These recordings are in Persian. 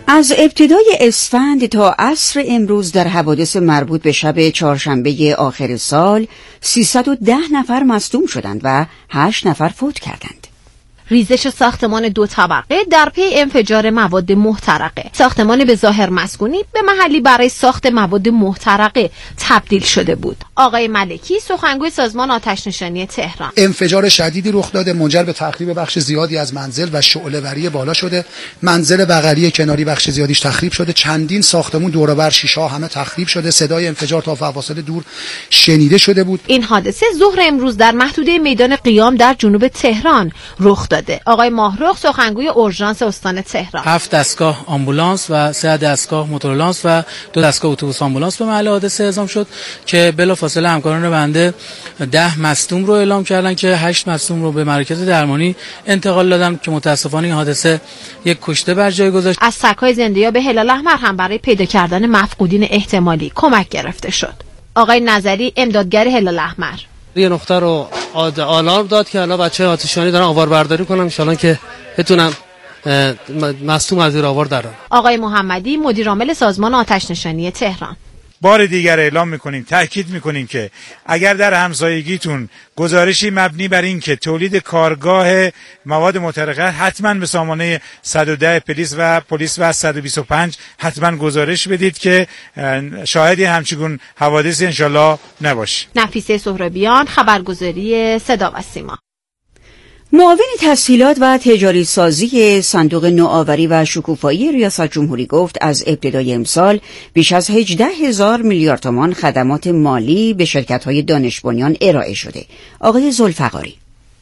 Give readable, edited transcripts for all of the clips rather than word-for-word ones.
از ابتدای اسفند تا عصر امروز در حوادث مربوط به شب چهارشنبه آخر سال 310 نفر مصدوم شدند و 8 نفر فوت کردند. ریزش ساختمان 2 طبقه در پی انفجار مواد محترقه. ساختمان به ظاهر مسکونی به محلی برای ساخت مواد محترقه تبدیل شده بود. آقای ملکی، سخنگوی سازمان آتش‌نشانی تهران: انفجار شدیدی رخ داده، منجر به تخریب بخش زیادی از منزل و شعله‌وری بالا شده. منزل بغلی کناری بخش زیادیش تخریب شده. چندین ساختمان دور و بر شیشه‌ها همه تخریب شده. صدای انفجار تا فواصل دور شنیده شده بود. این حادثه ظهر امروز در محدوده میدان قیام در جنوب تهران رخ داد. آقای ماهرخ، سخنگوی اورژانس استان تهران: 7 دستگاه آمبولانس و 3 دستگاه موتورلانس و 2 دستگاه اتوبوس آمبولانس به محل حادثه اعزام شد که بلافاصله همکاران بنده 10 مصدوم رو اعلام کردن که 8 مصدوم رو به مراکز درمانی انتقال دادن که متاسفانه این حادثه یک کشته بر جای گذاشت. از سگ‌های زنده‌یاب هلال احمر هم برای پیدا کردن مفقودین احتمالی کمک گرفته شد. آقای نظری، امدادگر هلال احمر: یه نقطه رو آلارم داد که الان بچه آتش‌نشانی دارن آوار برداری کنن ان شاءالله که بتونن مصدوم از زیر آوار درن. آقای محمدی، مدیر عامل سازمان آتش‌نشانی تهران: بار دیگر اعلام میکنیم، تاکید میکنیم که اگر در همسایگیتون گزارشی مبنی بر این که تولید کارگاه مواد محترقه، حتما به سامانه 110 پلیس و 125 حتما گزارش بدید که شاهدی همچنین حوادثی انشالله نباشه. نفیسه سهرابیان، خبرگزاری صدا و سیما. معاون تسهیلات و تجاری سازی صندوق نوآوری و شکوفایی ریاست جمهوری گفت از ابتدای امسال بیش از 18,000 میلیارد تومان خدمات مالی به شرکت‌های دانش بنیان ارائه شده. آقای ذوالفقاری: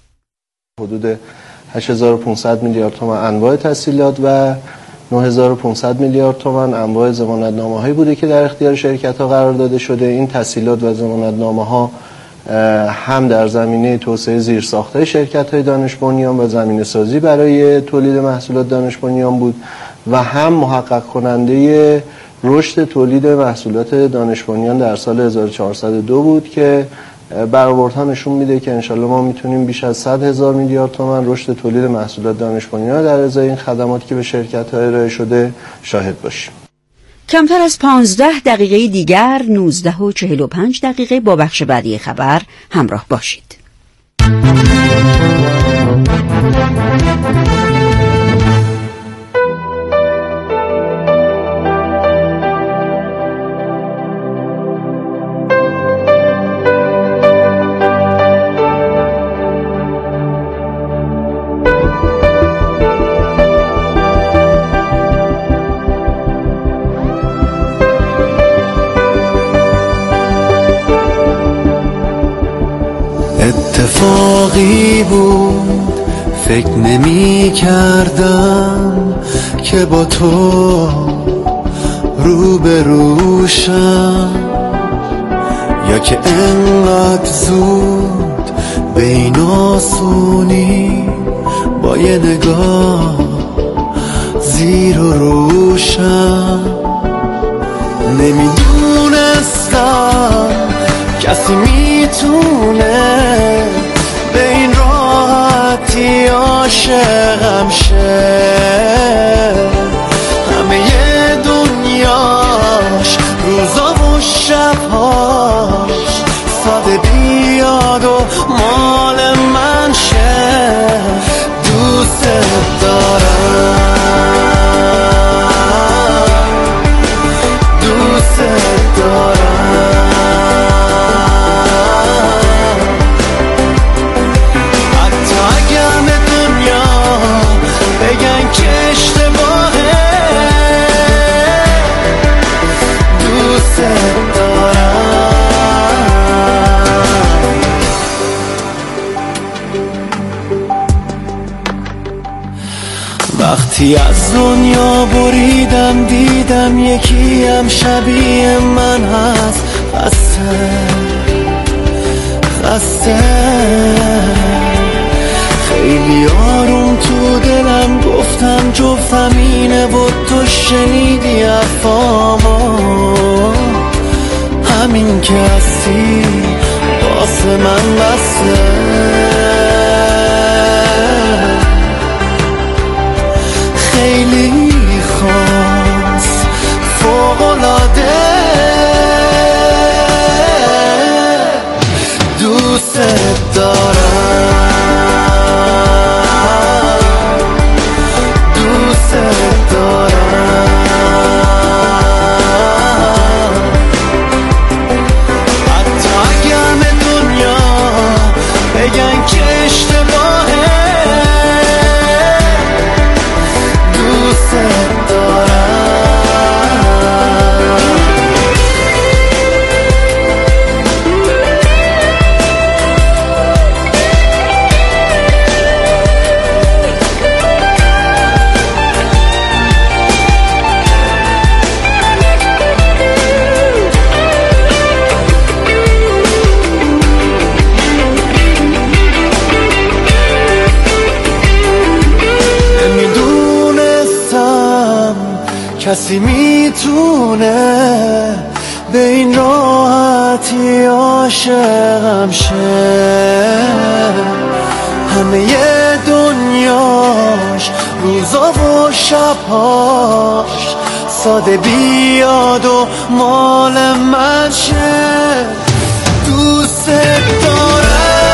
حدود 8,500 میلیارد تومان انواع تسهیلات و 9,500 میلیارد تومان انواع ضمانتنامه‌هایی بوده که در اختیار شرکت‌ها قرار داده شده. این تسهیلات و ضمانتنامه‌ها هم در زمینه توسعه زیرساخت‌های شرکت‌های دانش بنیان و زمینه سازی برای تولید محصولات دانش بنیان بود و هم محقق کننده رشد تولید محصولات دانش بنیان در سال 1402 بود که برآوردها نشون میده که انشالله ما میتونیم بیش از 100,000 میلیارد تومان رشد تولید محصولات دانش بنیان در ازای این خدماتی که به شرکت‌ها ارائه شده شاهد باشیم. کمتر از 15 دقیقه دیگر 19:45 با بخش بعدی خبر همراه باشید. اتفاقی بود فکر نمی کردم که با تو روبروشم، یا که انقدر زود بین آسونی با یه نگاه زیر و روشم. نمیدونستم کسی میتونه به این راحتی عاشقم شه، همه دنیاش روزا و شبهاش ساده بیاد و مال من شه. دوست دارم، دوست دارم، وقتی از دنیا بریدم دیدم یکی هم شبیه من هست. خسته خیلی آروم تو دلم گفتم جفتم اینه و تو شنیدی حرفامو، همین که هستی واسه من بسته. خیلی خواب کسی میتونه به این راحتی عاشقم شه؟ همه دنیاش روزا و شبهاش ساده بیاد و مال من شه. دوست دارم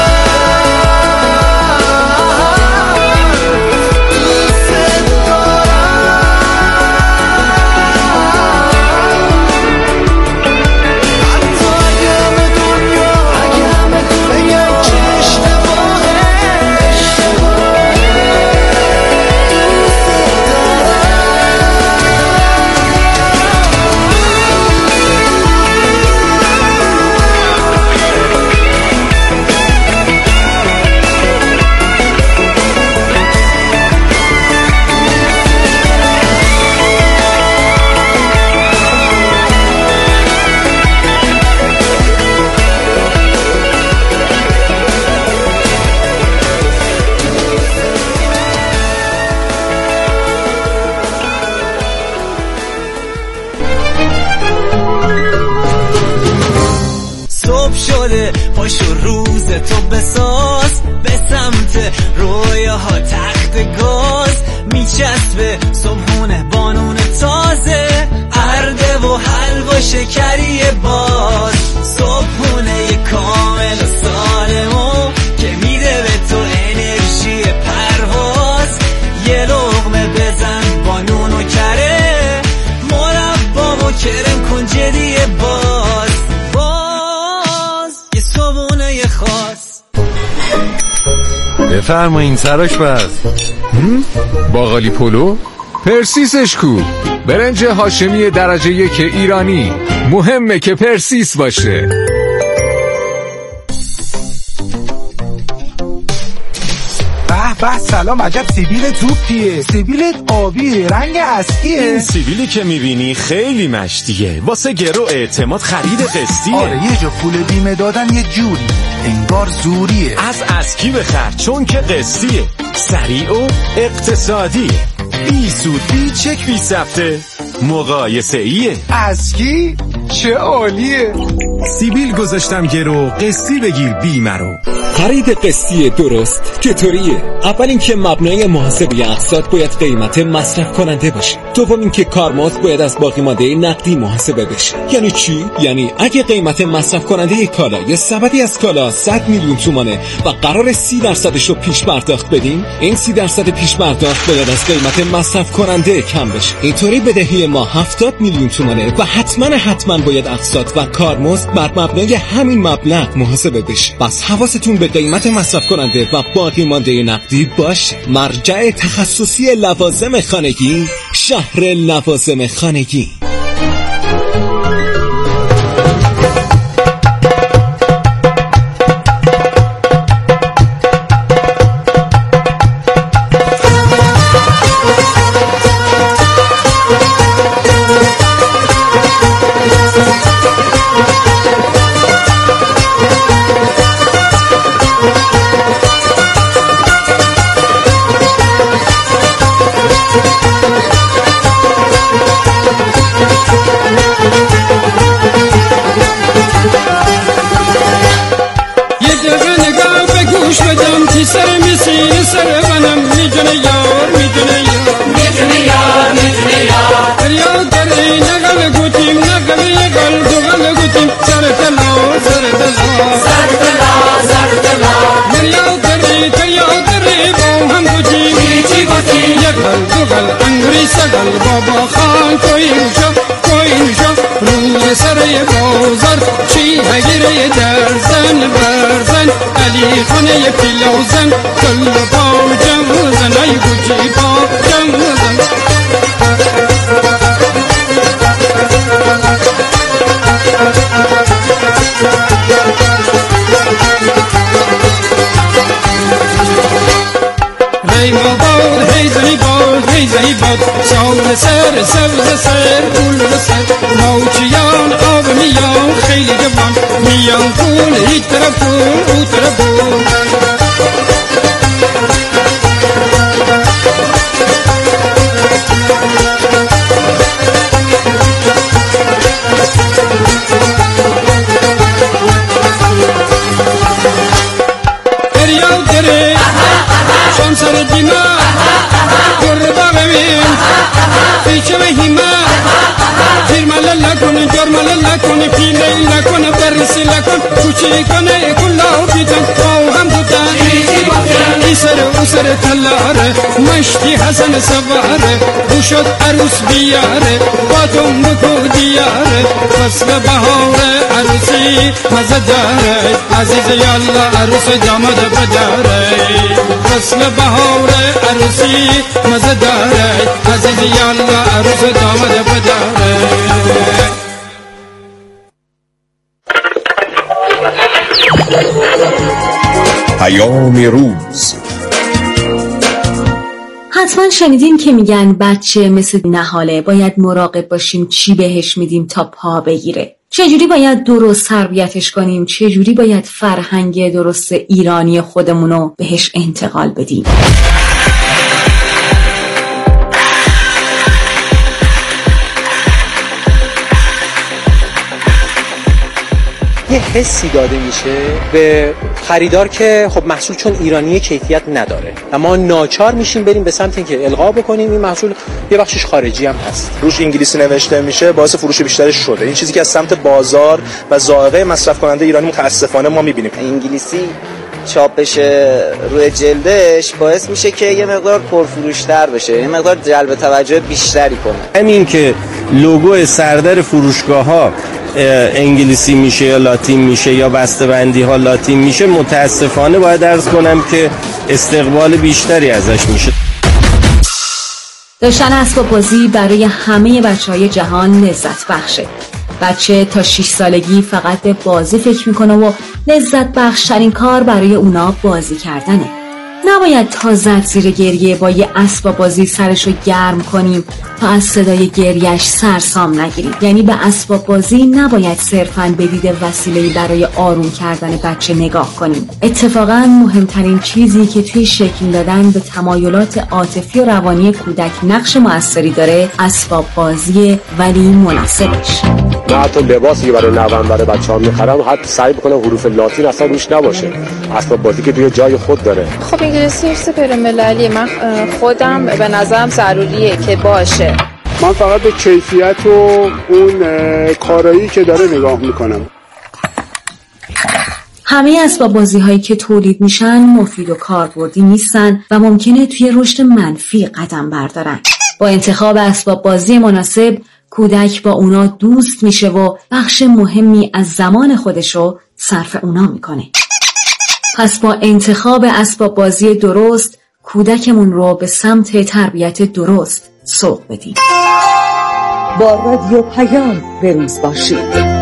پاشو روز تو بساز به سمت رویاها تخت گاز میچسبه صبحونه بانون تازه ارده و حلوا شکری باز صبحونه کامل و سالمو که میده به تو انرژی پرواز یه لقمه بزن بانون و کره مربا و کرم کن جدی باز خاص. بفرمایین سراش بس. باقالی پلو؟ پرسیسش کو؟ برنج هاشمی درجه 1 ایرانی، مهمه که پرسیس باشه. به سلام، عجب سیبیل توپیه. سیبیلت آبیه، رنگ اسکیه. این سیبیلی که میبینی خیلی مشتیه، واسه گرو اعتماد خرید قسطیه. آره یه جا پول بیمه دادن یه جوری انگار زوریه. از اسکی بخر چون که قسطیه، سریع و اقتصادیه، بی سود بی چک بی ثبته، مقایسه ایه. اسکی چه عالیه. سیبیل گذاشتم گرو، قسطی بگیر بیمه رو. خرید قسطی درست چطوریه؟ اول اینکه مبنای محاسبه اقساط باید قیمت مصرف کننده باشه. دوم اینکه کارمزد باید از باقی مانده نقدی محاسبه بشه. یعنی چی؟ یعنی اگه قیمت مصرف کننده کالا یا سبدی از کالا 100 میلیون تومانه و قرار 30% رو پیش پرداخت بدیم، این 30% پیش پرداخت باید از قیمت مصرف کننده کم بشه. اینطوری بدهی ما 70 میلیون تومانه و حتما باید اقساط و کارمزد بر مبنای همین مبلغ محاسبه بشه. پس حواستون به قیمت مصرف کننده و باقی مانده نقدی باشه. مرجع تخصصی لوازم خانگی، شهر لوازم خانگی. بابا خان کوئی شو روی سر بازار چی هگیره درزن برزن علی خانه پیلوزن کل با جمزن ای بوجی با جمزن هی باد سال سر سبز سر گل سر موجیان آب میان خیلی جوان میان پول یک طرف پول او طرف پول کن کوچیکانه کلا بیتن با هم بودن این سر اون سر تلاره مشتی حسن سواره او شد عروس بیاره با تو مکو دیاره فصل بهار عروسی مزه داره عزیز یالله عروس داماد بداره فصل بهار عروسی مزه داره عزیز یالله عروس داماد بداره. پیام روز. حتما شنیدین که میگن بچه مثل نهاله، باید مراقب باشیم چی بهش میدیم تا پا بگیره. چجوری باید درست تربیتش کنیم، چجوری باید فرهنگ درست ایرانی خودمونو بهش انتقال بدیم. یه حسی داده میشه به خریدار که خب محصول چون ایرانی کیفیت نداره و ما ناچار میشیم بریم به سمت اینکه القا بکنیم این محصول یه بخشش خارجی هم هست، روش انگلیسی نوشته میشه، باعث فروش بیشتری شده. این چیزی که از سمت بازار و ذائقه مصرف کننده ایرانی متاسفانه ما میبینیم. انگلیسی چاپ بشه روی جلدش باعث میشه که یه مقدار پرفروش‌تر بشه، یه مقدار جلب توجه بیشتری کنه. همین که لوگو سردر فروشگاه‌ها انگلیسی میشه یا لاتین میشه یا بسته‌بندی ها لاتین میشه، متاسفانه باید عرض کنم که استقبال بیشتری ازش میشه. داشتن اسباب بازی برای همه بچهای جهان لذت بخشه. بچه تا 6 سالگی فقط به بازی فکر میکنه و لذت بخشترین کار برای اونا بازی کردنه. نباید تا زد زیر گریه با یه اسباب بازی سرشو گرم کنیم تا از صدای گریهش سرسام نگیریم. یعنی به اسباب بازی نباید صرفاً به دید وسیله‌ای برای آروم کردن بچه نگاه کنیم. اتفاقاً مهمترین چیزی که توی شکل دادن به تمایلات عاطفی و روانی کودک نقش موثری داره اسباب بازی، ولی مناسبش. من حتی لباسی که برای نوام برای بچه‌ها می‌خرم حتی سعی می‌کنم حروف لاتین اصلا روش نباشه. اسباب بازی که توی جای خود داره. خب انگلیسی حفظ پرمللی من خودم به نظرم ضروریه که باشه. من فقط به کیفیت و اون کارایی که داره نگاه میکنم. همه اسباب بازی هایی که تولید میشن مفید و کاربردی نیستن و ممکنه توی رشد منفی قدم بردارن. با انتخاب اسباب بازی مناسب کودک با اونا دوست میشه و بخش مهمی از زمان خودشو صرف اونا میکنه. پس با انتخاب اسباب بازی درست کودکمون رو به سمت تربیت درست سوق بدیم. با رادیو پیام به روز باشید.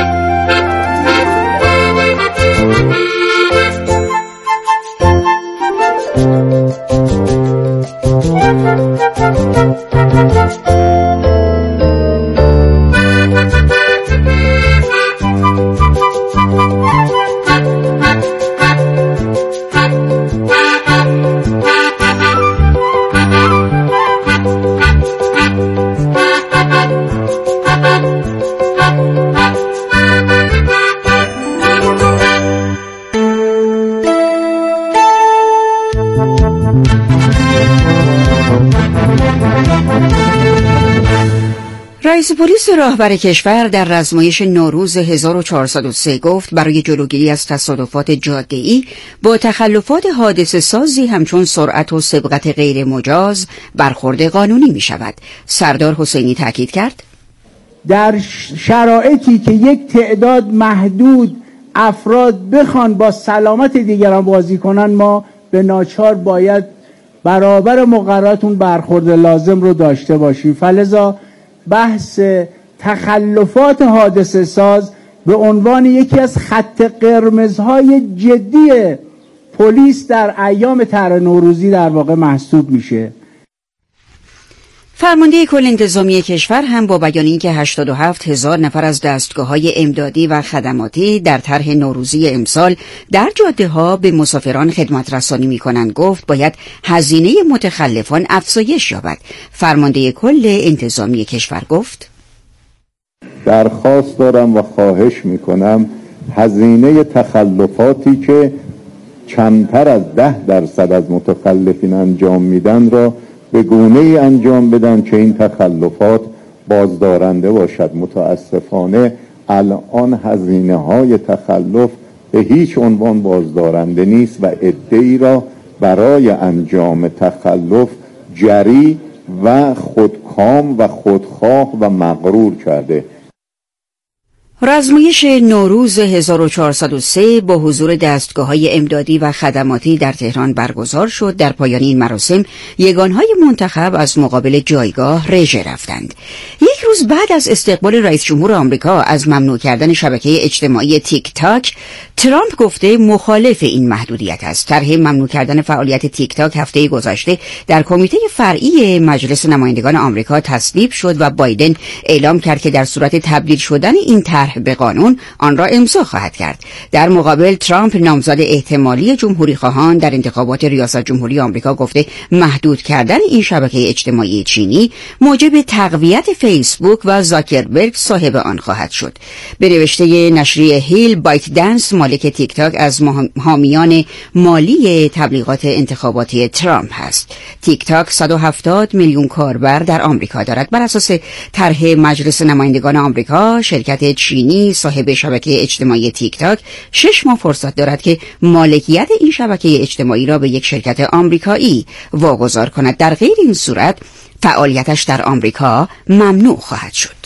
رئیس پلیس راهبر کشور در رزمایش نوروز 1403 گفت برای جلوگیری از تصادفات جاده‌ای با تخلفات حادثه سازی همچون سرعت و سبقت غیر مجاز برخورد قانونی می شود. سردار حسینی تاکید کرد در شرایطی که یک تعداد محدود افراد بخوان با سلامت دیگران بازی کنن ما به ناچار باید برابر مقررات اون برخورد لازم رو داشته باشیم. فلذا بحث تخلفات حادثه ساز به عنوان یکی از خط قرمزهای جدی پلیس در ایام طرح نوروزی در واقع محسوب میشه. فرمانده کل انتظامی کشور هم با بیان اینکه 87,000 نفر از دستگاه‌های امدادی و خدماتی در طرح نوروزی امسال در جاده‌ها به مسافران خدمت رسانی می‌کنند گفت باید هزینه متخلفان افزایش یابد. فرمانده کل انتظامی کشور گفت درخواست دارم و خواهش می‌کنم هزینه تخلفاتی که کمتر از 10% از متخلفین انجام میدن را به گونه‌ای انجام بدن که این تخلفات بازدارنده باشد. متاسفانه الان هزینه‌های تخلف به هیچ عنوان بازدارنده نیست و عده‌ای را برای انجام تخلف جری و خودکام و خودخواه و مغرور کرده. رزمایش نوروز 1403 با حضور دستگاه‌های امدادی و خدماتی در تهران برگزار شد. در پایان این مراسم یگانهای منتخب از مقابل جایگاه رژه رفتند. یک روز بعد از استقبال رئیس جمهور آمریکا از ممنوع کردن شبکه اجتماعی تیک تاک، ترامپ گفته مخالف این محدودیت است. طرح ممنوع کردن فعالیت تیک تاک هفته گذشته در کمیته فرعی مجلس نمایندگان آمریکا تصویب شد و بایدن اعلام کرد که در صورت تبدیل شدن این طرح به قانون آن را امضا خواهد کرد. در مقابل ترامپ نامزد احتمالی جمهوری خواهان در انتخابات ریاست جمهوری آمریکا گفته محدود کردن این شبکه اجتماعی چینی موجب تقویت فیسبوک و زاکربرگ صاحب آن خواهد شد. به نوشته نشریه هیل، بایت دنس مالک تیک تاک از حامیان مالی تبلیغات انتخاباتی ترامپ است. تیک تاک 170 میلیون کاربر در آمریکا دارد. بر اساس طرح مجلس نمایندگان آمریکا، شرکت چینی صاحب شبکه اجتماعی تیک تاک 6 ماه فرصت دارد که مالکیت این شبکه اجتماعی را به یک شرکت آمریکایی واگذار کند. در غیر این صورت فعالیتش در آمریکا ممنوع خواهد شد.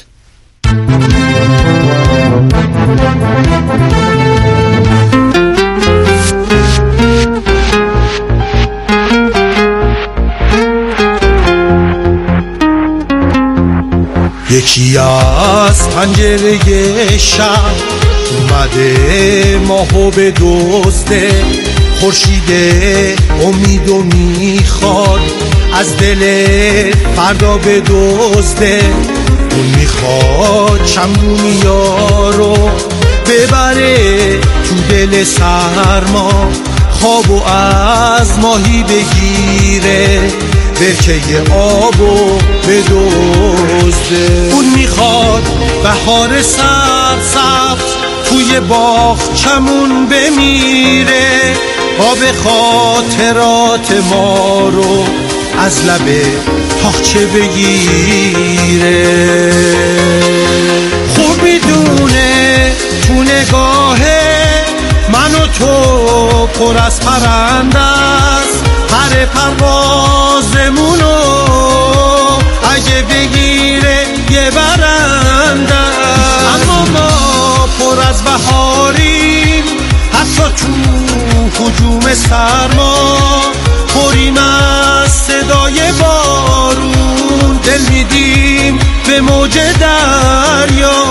یکی از پنجره شب اومده ماهو به دزده، خورشید امیدو میخواد از دل فردا به دزده. اون میخواد شمعونیارو ببره تو دل سرما، خوابو از ماهی بگیره، برکه آبو بدزده. اون میخواد بهار سبز توی باغچمون بمیره، آب خاطرات ما رو از لب تاقچه بگیره. خوب میدونه تو نگاهه من و تو پر از پرنده است، پر پروازمونو اگه بگیره یه برنده است. اما ما پر از بهاریم، حتی تو هجوم سرما، پریم از صدای بارون، دل میدیم به موج دریا.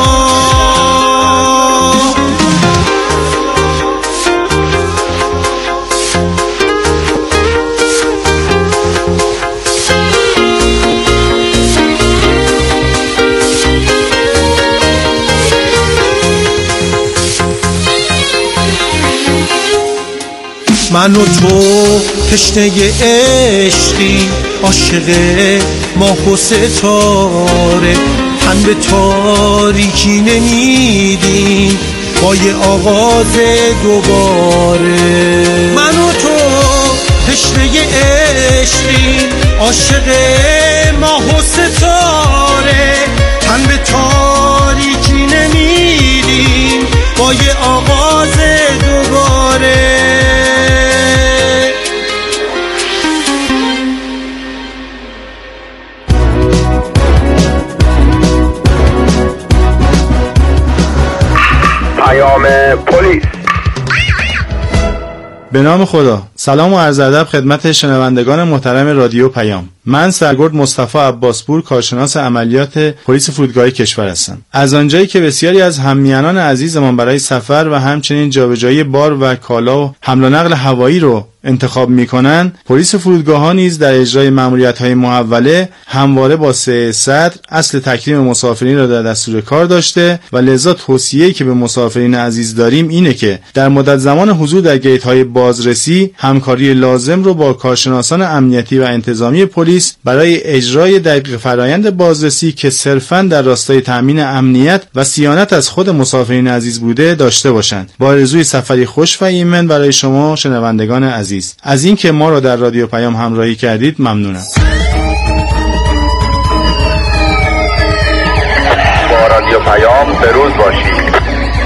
من و تو تشنه عشقی، عاشق ماه و ستاره، تن به تاریکی نمیدیم با یه آغاز دوباره. من و تو تشنه عشقی، عاشق ماه و ستاره، تن به تاریکی نمیدیم با یه آغاز دوباره. پلیس. به نام خدا. سلام و عرض ادب خدمت شنوندگان محترم رادیو پیام. من سرگرد مصطفی عباسپور، کارشناس عملیات پلیس فرودگاه کشور هستم. از آنجایی که بسیاری از هممیهنان عزیزمان برای سفر و همچنین جابجایی بار و کالا و حمل و نقل هوایی رو انتخاب می‌کنند، پلیس فرودگاه‌ها نیز در اجرای مأموریت‌های محوله همواره با سعی صدر اصل تکریم مسافرین را در دستور کار داشته و لذا توصیه‌ای که به مسافرین عزیز داریم اینه که در مدت زمان حضور در گیت‌های بازرسی همکاری لازم رو با کارشناسان امنیتی و انتظامی پلیس برای اجرای دقیق فرایند بازرسی که صرفاً در راستای تأمین امنیت و صیانت از خود مسافرین عزیز بوده داشته باشند. با آرزوی سفری خوش و ایمن برای شما شنوندگان عزیز. از این که ما را در رادیو پیام همراهی کردید ممنونم. با رادیو پیام پیام بروز باشید.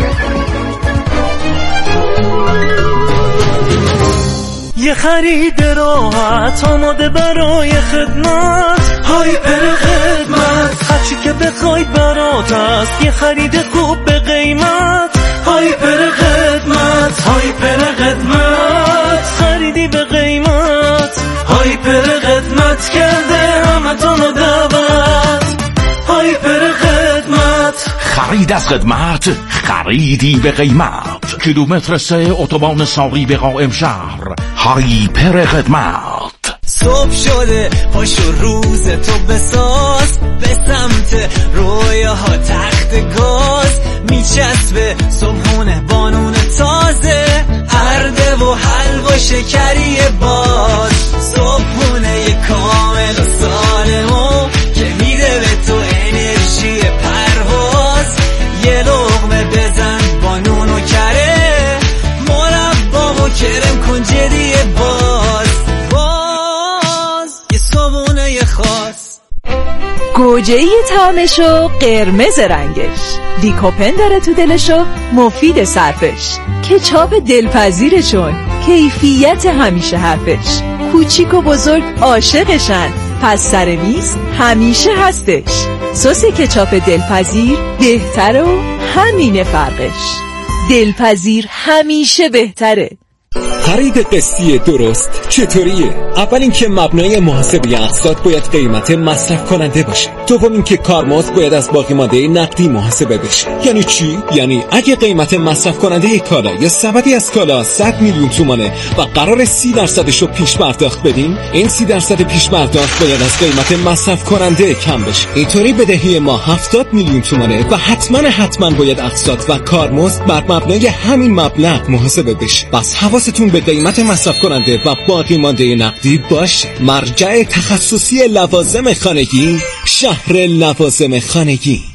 یه خرید راحت آماده برای خدمت، هایپر خدمت، هرچی که بخواید برات است، یه خرید خوب به قیمت، هایپر خدمت، هایپر خدمت، خریدی به قیمت، هایپر خدمت کرده همتونو دعوت، هایپر خدمت. خرید از خدمت، خریدی به قیمت. کیلومتر 3 اتوبان ساقی به قائم شهر، هایپر خدمت. صبح شده پاشو روز تو بساز، به سمت رویاها تخت گاز، میچسبه صبحونه بانون تازه، ارده و حلوا شکری باز، صبحونه کامل و سالمو که میده به تو انرژی پرواز، یه لقمه بزن بانون و کره، مربا و کرم کن جدی باز یه صبحونه خاص. گوجه‌ای طعمشو قرمز رنگش، لیکوپن داره تو دلشو مفید صرفش، کچاپ دلپذیرشون کیفیت همیشه حرفش، کوچیک و بزرگ عاشقشن پس سر میز همیشه هستش، سس کچاپ دلپذیر بهتره و همینه فرقش، دلپذیر همیشه بهتره. خرید قسطی درست چطوریه؟ اول اینکه مبنای محاسبه اقساط باید قیمت مصرف کننده باشه. دوم اینکه کارمزد باید از باقی مانده نقدی محاسبه بشه. یعنی چی؟ یعنی اگه قیمت مصرف کننده کالا یا سبدی از کالا 100 میلیون تومانه و قرار 30% رو پیش پرداخت بدیم، این 30% پیش پرداخت باید از قیمت مصرف کننده کم بشه. اینطوری بدهی ما 70 میلیون تومانه و حتما باید اقساط و کارمزد بر مبنای همین مبلغ محاسبه بشه. بس حواستون به قیمت مصرف کننده و باقی مانده نقدی باشه. مرجع تخصصی لوازم خانگی، شهر لوازم خانگی.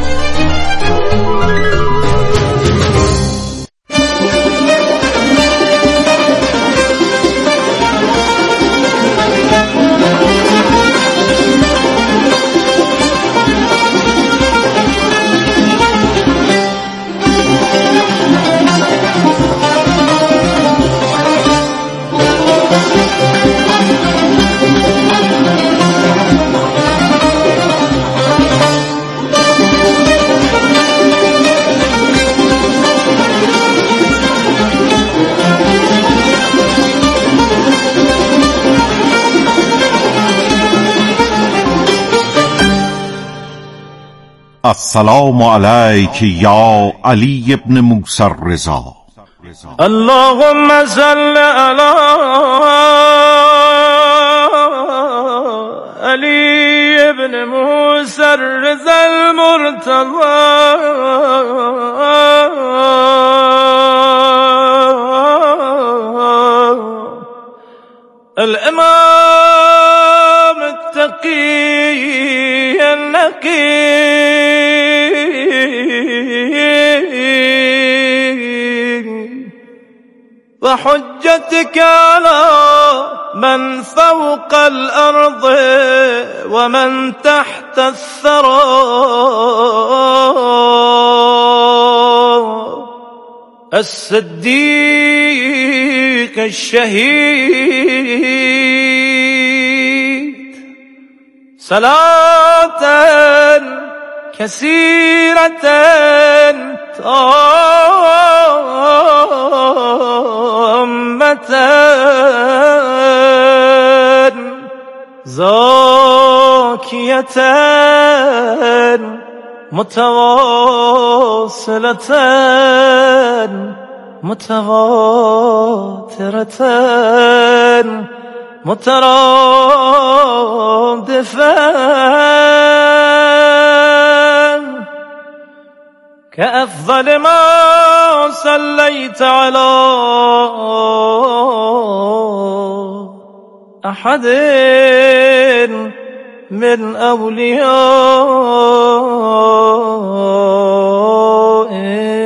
السلام علیک یا علی ابن موسی الرضا. اللهم صل علی علی ابن موسی الرضا المرتضی الامام التقی النقی وحجتك على من فوق الأرض ومن تحت الثرى الصديق الشهيد صلاة كثيرة تامة زاكية متواصلة متواترة مترادفة كأفضل ما صليت على أحد من أوليائه.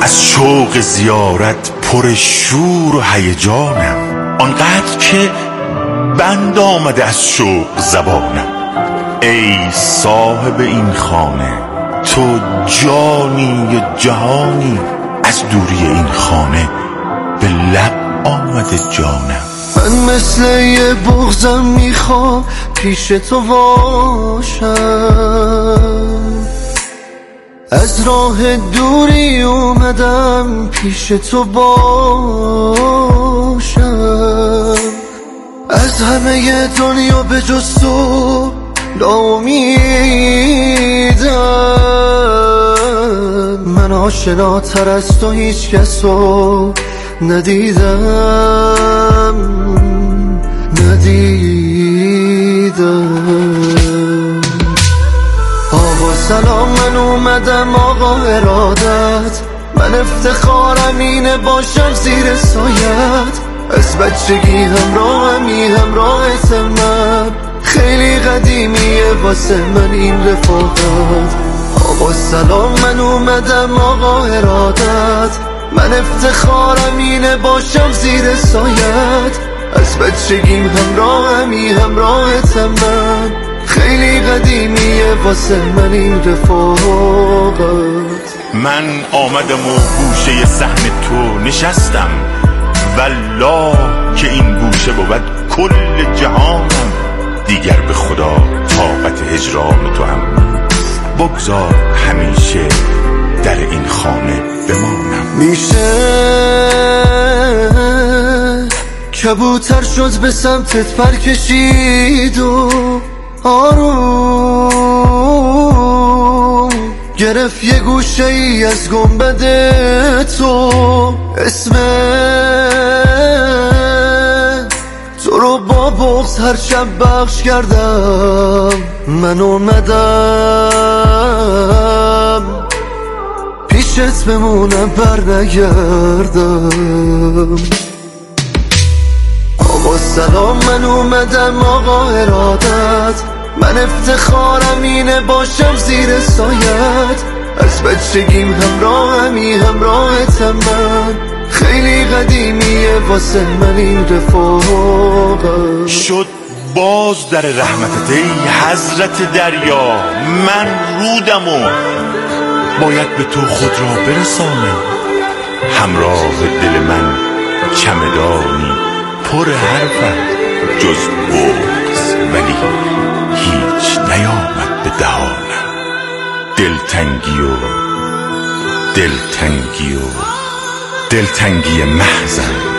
از شوق زیارت پر شور و هیجانم، آنقدر که بند آمده از شوق زبانم. ای صاحب این خانه، تو جانی و جهانی، از دوری این خانه به لب آمده جانم. من مثل یه بغضم میخوام پیش تو باشم، از راه دوری اومدم پیش تو باشم، از همه دنیا به جز تو ناامیدم. من آشناتر از تو هیچ کس رو ندیدم. آقا سلام، من اومدم آقا ارادت، من افتخارم اینه باشم زیر سایت، از بچگی همراهمی همراهتم، من خیلی قدیمیه واسه من این رفاقت. آقا سلام، من اومدم آقا ارادت، من افتخارم اینه باشم زیر سایت، از بچگیم همراهمی همراهتم، من خیلی قدیمیه واسه من این رفاقت. من آمدم و گوشه صحن تو نشستم، والله که این گوشه بود کل جهانم، دیگر به خدا طاقت هجران تو هم بگذار همیشه در این خانه بمانم. میشه کبوتر شد به سمتت پر کشید و آروم گرفت یه گوشه ای از گنبد تو، اسم تو رو با بغض هر شب بخش کردم. من اومدم پیشت بمونم بر نگردم. آقا سلام، من اومدم آقا ارادت، من افتخارم اینه باشم زیر سایت، از بچگیم همراهمی همراهتم، من خیلی قدیمیه واسه من این رفاقت. شد باز در رحمتت ای حضرت دریا، من رودم و باید به تو خود را برسانم. همراه دل من چمدانی پر حرفت جز بغض، ولی هیچ نیامد به دهانم. دلتنگی محضم